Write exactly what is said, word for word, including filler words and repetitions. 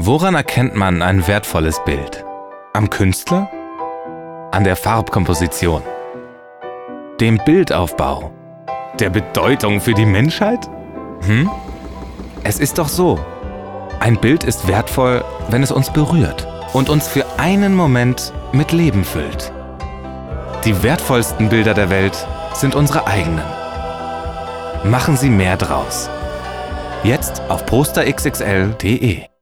Woran erkennt man ein wertvolles Bild? Am Künstler? An der Farbkomposition? Dem Bildaufbau? Der Bedeutung für die Menschheit? Hm? Es ist doch so. Ein Bild ist wertvoll, wenn es uns berührt und uns für einen Moment mit Leben füllt. Die wertvollsten Bilder der Welt sind unsere eigenen. Machen Sie mehr draus. Jetzt auf poster x x l punkt de.